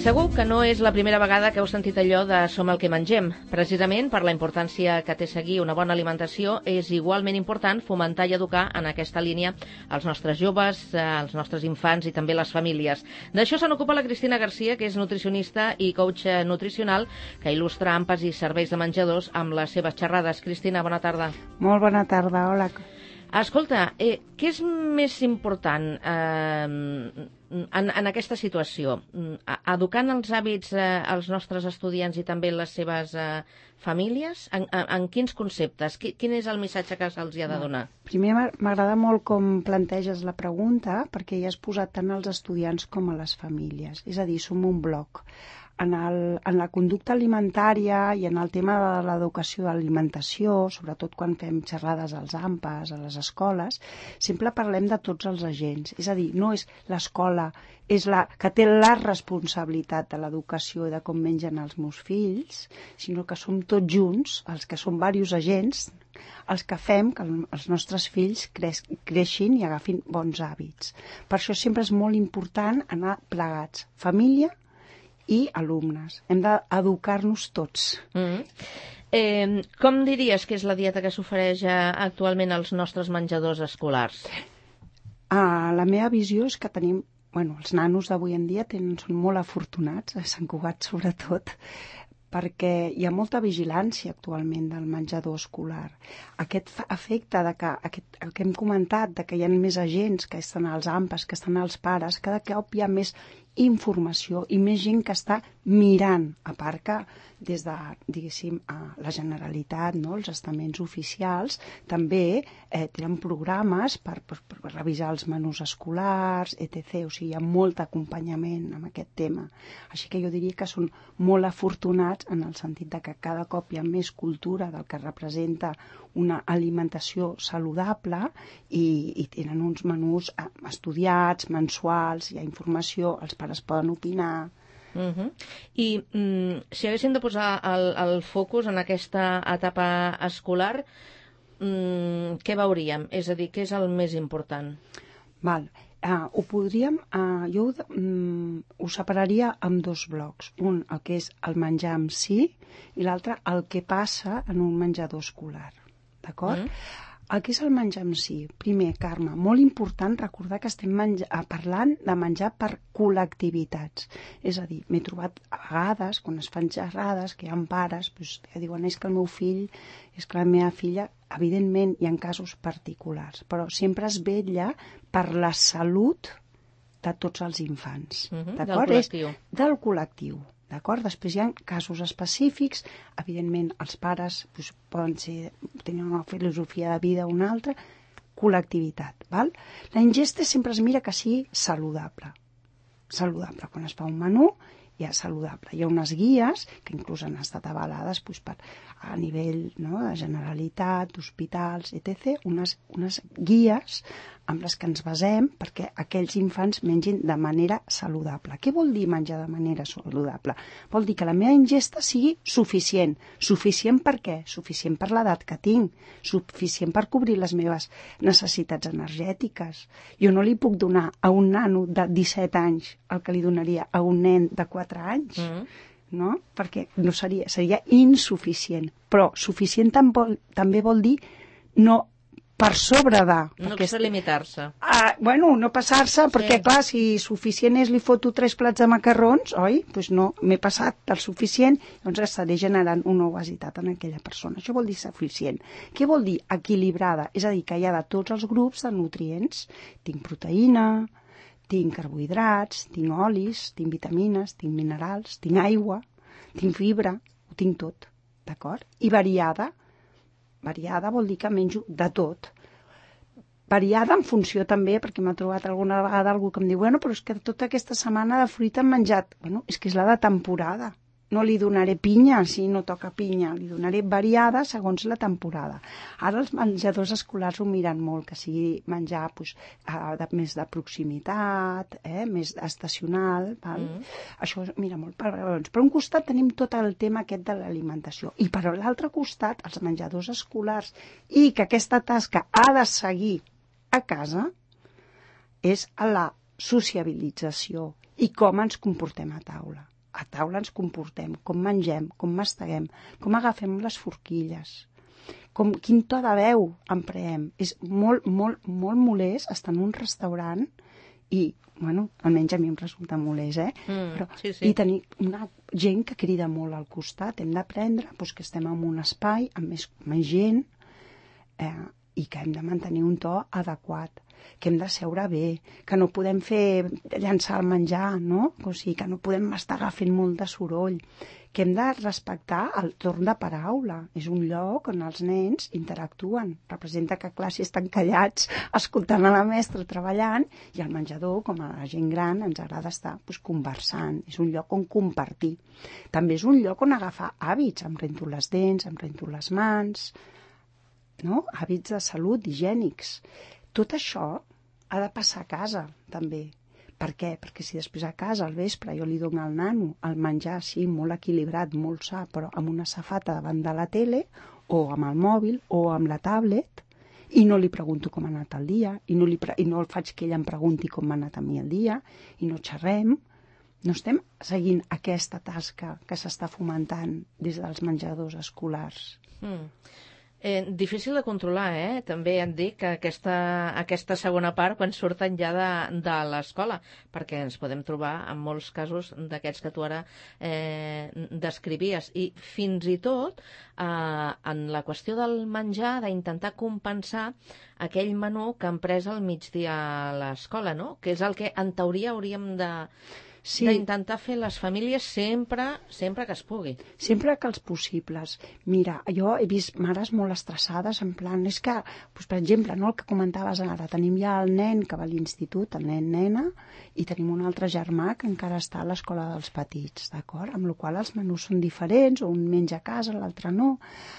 Segur que no és la primera vegada que heu sentit allò de som el que mengem. Precisament per la importància que té seguir una bona alimentació, és igualment important fomentar i educar en aquesta línia els nostres joves, els nostres infants i també les famílies. D'això se n'ocupa la Cristina Garcia, que és nutricionista i coach nutricional, que il·lustra àmpats i serveis de menjadors amb les seves xerrades. Cristina, bona tarda. Molt bona tarda, hola. Escolta, què és més important en aquesta situació? Educant els hàbits als nostres estudiants i també les seves famílies? En quins conceptes? Quin és el missatge que se'ls ha de donar? Primer, m'agrada molt com planteges la pregunta, perquè ja has posat tant als estudiants com a les famílies. És a dir, som un bloc. En la conducta alimentària i en el tema de l'educació de l'alimentació, sobretot quan fem xerrades als AMPAs, a les escoles, sempre parlem de tots els agents. És a dir, no és l'escola és la que té la responsabilitat de l'educació i de com mengen els meus fills, sinó que som tots junts, els que som diversos agents, els que fem que els nostres fills creixin i agafin bons hàbits. Per això sempre és molt important anar plegats, família i alumnes. Hem d'educar-nos tots. Com diries que és la dieta que s'ofereix actualment als nostres menjadors escolars? La meva visió és que tenim... els nanos d'avui en dia són molt afortunats, a Sant Cugat sobretot, perquè hi ha molta vigilància actualment del menjador escolar. Aquest efecte el que hem comentat, de que hi ha més agents que estan als AMPAs, que estan als pares, cada cop hi ha més informació i més gent que està mirant, a part que des de, diguéssim, la Generalitat, no, els estaments oficials, també tenen programes per revisar els menús escolars, etc. O sigui, hi ha molt acompanyament en aquest tema. Així que jo diria que són molt afortunats en el sentit de que cada cop hi ha més cultura del que representa una alimentació saludable i tenen uns menús estudiats, mensuals, hi ha informació, els pares poden opinar. I si haguéssim de posar el focus en aquesta etapa escolar, què veuríem? És a dir, què és el més important? Ho podríem... Jo ho separaria en dos blocs. Un, el que és el menjar en si, i l'altre, el que passa en un menjador escolar. D'acord? El que és el menjar en si. Primer, Carme, molt important recordar que estem parlant de menjar per col·lectivitats. És a dir, m'he trobat a vegades, quan es fan xerrades, que hi ha pares que diuen és que el meu fill, és que la meva filla, evidentment hi ha casos particulars, però sempre es vetlla per la salut de tots els infants. Del col·lectiu. Del col·lectiu. D'acord? Després hi ha casos específics, evidentment els pares poden tenir una filosofia de vida o una altra, col·lectivitat. Val? La ingesta sempre es mira que sigui saludable. Saludable. Quan es fa un menú, hi ha saludable. Hi ha unes guies que inclús han estat avalades a nivell de Generalitat, hospitals, etc. Unes guies amb les que ens basem perquè aquells infants mengin de manera saludable. Què vol dir menjar de manera saludable? Vol dir que la meva ingesta sigui suficient. Suficient per què? Suficient per l'edat que tinc. Suficient per cobrir les meves necessitats energètiques. Jo no li puc donar a un nano de 17 anys el que li donaria a un nen de 4 anys. No? Perquè no seria insuficient. Però suficient també vol dir no per sobre de... No extralimitar-se. No passar-se, perquè clar, si suficient és li foto 3 plats de macarrons, oi? Doncs no, m'he passat del suficient, doncs estaré generant una obesitat en aquella persona. Això vol dir suficient. Què vol dir equilibrada? És a dir, que hi ha de tots els grups de nutrients. Tinc proteïna, tinc carbohidrats, tinc olis, tinc vitamines, tinc minerals, tinc aigua, tinc fibra, ho tinc tot, d'acord? I variada. Variada vol dir que menjo de tot. Variada en funció també, perquè m'ha trobat alguna vegada algú que em diu però és que tota aquesta setmana de fruita hem menjat. És que és la de temporada. No li donaré pinya si no toca pinya, li donaré variada segons la temporada. Ara els menjadors escolars ho miren molt, que sigui menjar més de proximitat, més estacional. Això mira molt per raons. Per un costat tenim tot el tema aquest de l'alimentació i per l'altre costat els menjadors escolars i que aquesta tasca ha de seguir a casa és a la sociabilització i com ens comportem a taula. a taula ens comportem, com mengem, com masteguem, com agafem les forquilles, quin to de veu empreem. És molt, molt, molt molest estar en un restaurant i, bueno, almenys a mi em resulta molest, però, sí. I tenir una gent que crida molt al costat. Hem d'aprendre que estem en un espai amb més gent i que hem de mantenir un to adequat, que hem de seure bé, que no podem llançar el menjar, no? O sigui, que no podem mastegar fent molt de soroll, que hem de respectar el torn de paraula. És un lloc on els nens interactuen. Representa que, clar, si estan callats escoltant a la mestra treballant, i al menjador, com a la gent gran, ens agrada estar conversant. És un lloc on compartir. També és un lloc on agafar hàbits. Em rento les dents, em rento les mans, no? Hàbits de salut, higiènics. Tot això ha de passar a casa, també. Per què? Perquè si després a casa, al vespre, jo li dono al nano el menjar, sí, molt equilibrat, molt sa, però amb una safata davant de la tele, o amb el mòbil, o amb la tablet, i no li pregunto com ha anat el dia, i no el faig que ell em pregunti com m'ha anat a mi el dia, i no xerrem, no estem seguint aquesta tasca que s'està fomentant des dels menjadors escolars. Difícil de controlar, També et dic que aquesta segona part quan surten ja de l'escola, perquè ens podem trobar en molts casos d'aquests que tu ara descrivies. I fins i tot en la qüestió del menjar, d'intentar compensar aquell menú que han pres al migdia a l'escola, no? Que és el que en teoria hauríem d'intentar fer les famílies sempre que es pugui. Sempre que els possibles. Mira, jo he vist mares molt estressades, en plan, és que, doncs, per exemple, no, el que comentaves ara, tenim ja el nen que va a l'institut, el nen-nena, i tenim un altre germà que encara està a l'escola dels petits, d'acord? Amb la qual cosa els menús són diferents, o un menja a casa, l'altre no.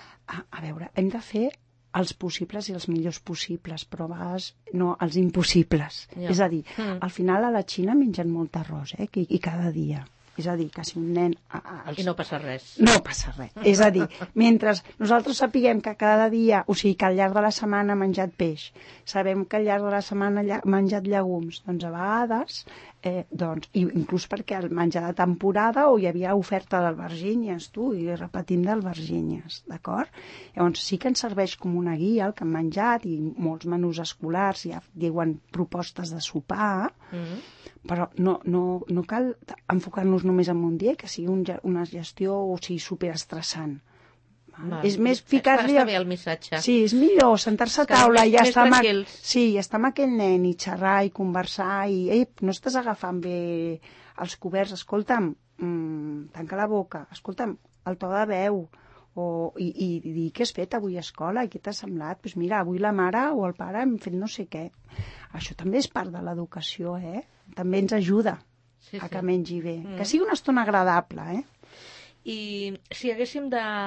A veure, hem de fer els possibles i els millors possibles, però a vegades no els impossibles. Ja. És a dir, al final a la Xina mengen molt arròs, i cada dia. És a dir, que si un nen... I no passa res. No passa res. És a dir, mentre nosaltres sapiguem que cada dia, o sigui, que al llarg de la setmana ha menjat peix, sabem que al llarg de la setmana ha menjat llegums, doncs a vegades, i inclús perquè el menjar de temporada o hi havia oferta d'albergínies, i repetim d'albergínies, d'acord? Llavors sí que ens serveix com una guia el que han menjat, i molts menús escolars ja diuen propostes de sopar, però no cal enfocar-nos només en un dia, que sigui una gestió o sigui superestressant. És més ficar-li... Està bé el missatge. Sí, és millor sentar-se a taula i estar amb aquell nen i xerrar i conversar i no estàs agafant bé els coberts, escolta'm, tanca la boca, escolta'm, el to de veu, i dir què has fet avui a escola i què t'ha semblat. Doncs mira, avui la mare o el pare hem fet no sé què. Això també és part de l'educació, també ens ajuda a que mengi bé. Que sigui una estona agradable, I si haguéssim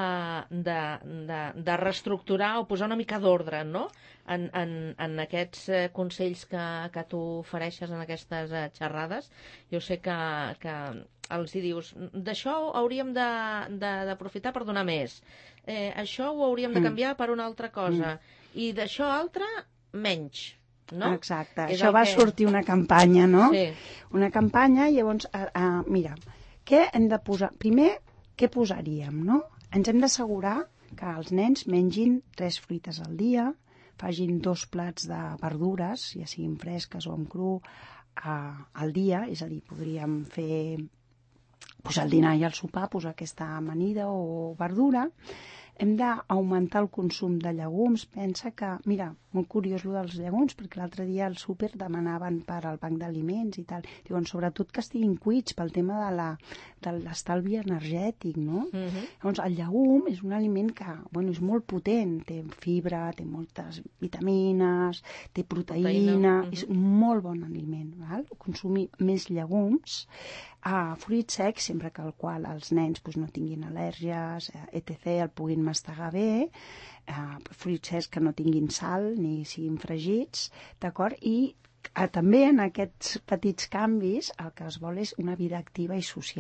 de reestructurar o posar una mica d'ordre, no?, en aquests consells que tu ofereixes en aquestes xerrades, jo sé que els hi dius, d'això hauríem d'aprofitar per donar més, això ho hauríem de canviar per una altra cosa, i d'això altre, menys. No? Exacte, això va sortir una campanya, no? Sí. Una campanya, llavors, mira, què hem de posar? Primer, què posaríem, no? Ens hem d'assegurar que els nens mengin 3 fruites al dia, facin 2 plats de verdures, ja siguin fresques o amb cru, al dia, és a dir, podríem posar el dinar i el sopar, posar aquesta amanida o verdura. Hem d'augmentar el consum de llegums. Pensa que, mira, molt curiós el dels llegums, perquè l'altre dia al súper demanaven per al banc d'aliments i tal. Diuen, sobretot que estiguin cuits pel tema de l'estalvi energètic, no? Llavors, el llegum és un aliment que, bueno, és molt potent. Té fibra, té moltes vitamines, té proteïna. És un molt bon aliment, val? Consumir més llegums. Fruits secs, sempre que els nens no tinguin al·lèrgies, etc., el puguin mastegar bé, fruits secs que no tinguin sal ni siguin fregits, d'acord? I també en aquests petits canvis el que es vol és una vida activa i social.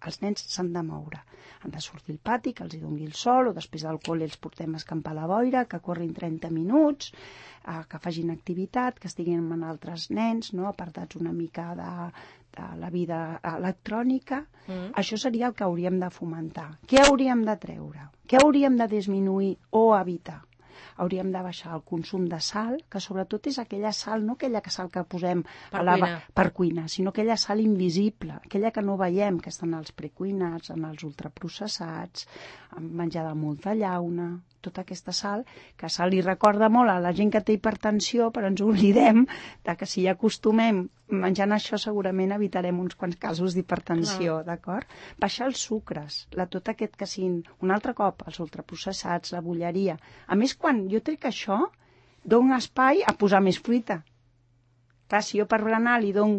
Els nens s'han de moure. Han de sortir al pati, que els hi doni el sol, o després del col·le els portem a escampar a la boira, que corrin 30 minuts, que facin activitat, que estiguin amb altres nens, no? Apartats una mica de la vida electrònica. Això seria el que hauríem de fomentar. Què hauríem de treure? Què hauríem de disminuir o evitar? Hauríem de baixar el consum de sal, que sobretot és aquella sal, no aquella sal que posem per cuinar, sinó aquella sal invisible, aquella que no veiem, que està en els precuinats, en els ultraprocessats, en menjar de molta llauna, tota aquesta sal, que se li recorda molt a la gent que té hipertensió, però ens oblidem que si hi acostumem menjant això segurament evitarem uns quants casos d'hipertensió, d'acord? Baixar els sucres, tot aquest que siguin, un altre cop, els ultraprocessats, la bolleria. A més, quan jo trec això, dono espai a posar més fruita. Clar, si jo per berenar li dono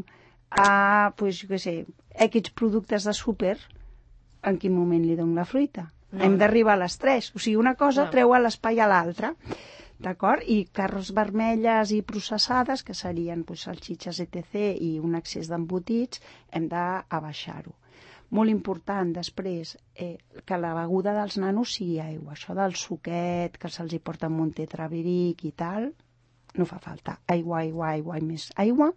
X productes de súper, en quin moment li dono la fruita? Hem d'arribar a les 3. O sigui, una cosa treu a l'espai a l'altra. D'acord? I carns vermelles i processades, que serien salxitxes, etc., i un excés d'embotits, hem d'abaixar-ho. Molt important, després, que la beguda dels nanos sigui aigua. Això del suquet, que se'ls hi porta amb un tetraviric i tal, no fa falta. Aigua, aigua, aigua i més aigua.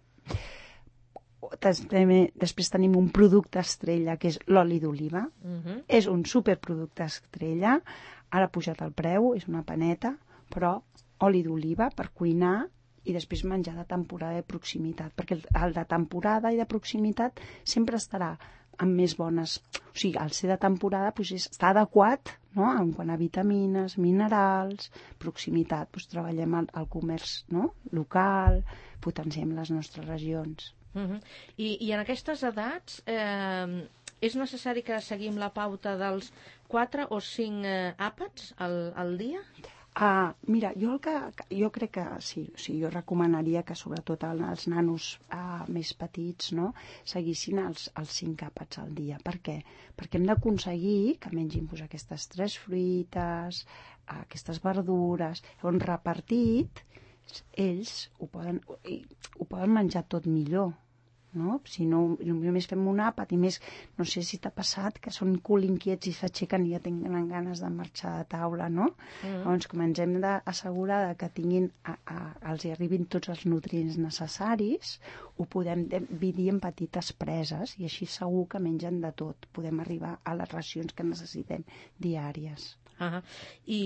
Després tenim un producte estrella, que és l'oli d'oliva. És un superproducte estrella. Ara ha pujat el preu, és una paneta, però oli d'oliva per cuinar i després menjar de temporada i proximitat, perquè el de temporada i de proximitat sempre estarà amb més bones... O sigui, al ser de temporada està adequat, no?, en quant a vitamines, minerals, proximitat. Treballem el comerç, no?, local, potenciem les nostres regions. I en aquestes edats és necessari que seguim la pauta dels 4 o 5 àpats al dia? Mira, jo crec que sí, o sigui, jo recomanaria que sobretot els nanos més petits, no?, seguissin els 5 àpats al dia. Per què? Perquè hem d'aconseguir que mengin aquestes 3 fruites, aquestes verdures, llavors repartit, ells ho poden menjar tot millor, no? Si no, només fem un àpat i més, no sé si t'ha passat que són cul inquiets i s'aixequen i ja tenen ganes de marxar de taula, no? Llavors, com ens hem d'assegurar que els hi arribin tots els nutrients necessaris, ho podem dividir en petites preses i així segur que mengen de tot. Podem arribar a les racions que necessitem diàries. I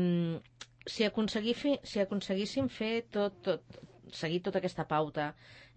si aconseguíssim seguir tota aquesta pauta,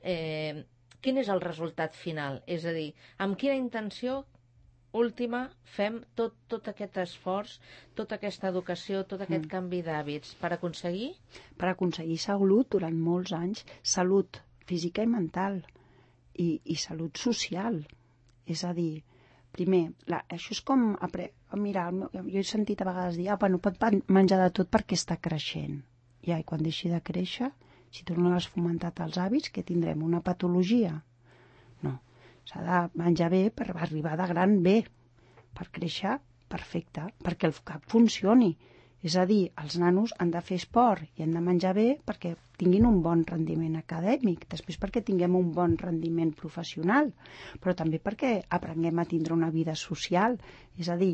quin és el resultat final? És a dir, amb quina intenció última fem tot aquest esforç, tota aquesta educació, tot aquest canvi d'hàbits per aconseguir? Per aconseguir salut durant molts anys, salut física i mental i salut social. És a dir, primer, això és com... Mira, jo he sentit a vegades dir no pot menjar de tot perquè està creixent. I quan deixi de créixer, si tu no has fomentat els hàbits, què tindrem? Una patologia? No. S'ha de menjar bé per arribar de gran bé, per créixer perfecte, perquè el cap funcioni. És a dir, els nanos han de fer esport i han de menjar bé perquè tinguin un bon rendiment acadèmic, després perquè tinguem un bon rendiment professional, però també perquè aprenguem a tindre una vida social. És a dir,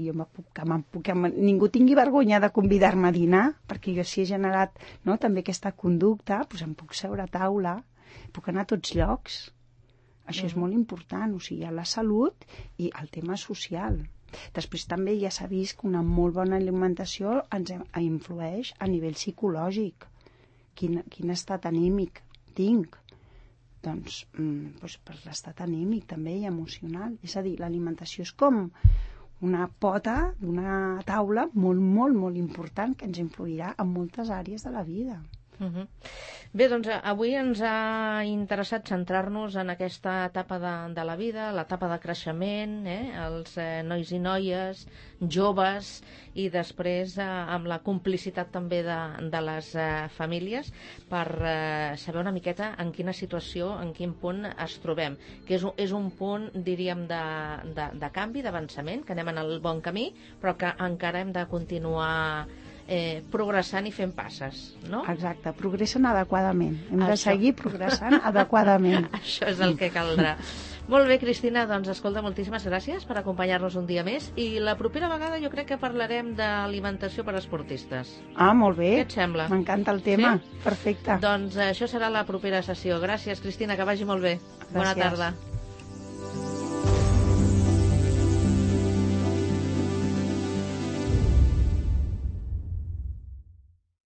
ningú tingui vergonya de convidar-me a dinar, perquè jo si he generat també aquesta conducta, em puc seure a taula, puc anar a tots llocs. Això és molt important, o sigui, la salut i el tema social. Després també ja s'ha vist que una molt bona alimentació ens influeix a nivell psicològic. Quin estat anímic tinc? Doncs per l'estat anímic també i emocional. És a dir, l'alimentació és com una pota d'una taula molt, molt, molt important que ens influirà en moltes àrees de la vida. Bé, doncs avui ens ha interessat centrar-nos en aquesta etapa de la vida, l'etapa de creixement, els nois i noies, joves, i després amb la complicitat també de les famílies per saber una miqueta en quina situació, en quin punt es trobem, que és un punt, diríem, de canvi, d'avançament, que anem en el bon camí, però que encara hem de continuar progressant i fent passes, no? Exacte, progressen adequadament. Hem de seguir progressant adequadament. Això és el que caldrà. Molt bé, Cristina, doncs escolta, moltíssimes gràcies per acompanyar-nos un dia més i la propera vegada jo crec que parlarem d'alimentació per a esportistes. Ah, molt bé. Què et sembla? M'encanta el tema. Sí? Perfecte. Doncs això serà la propera sessió. Gràcies, Cristina, que vagi molt bé. Gràcies. Bona tarda.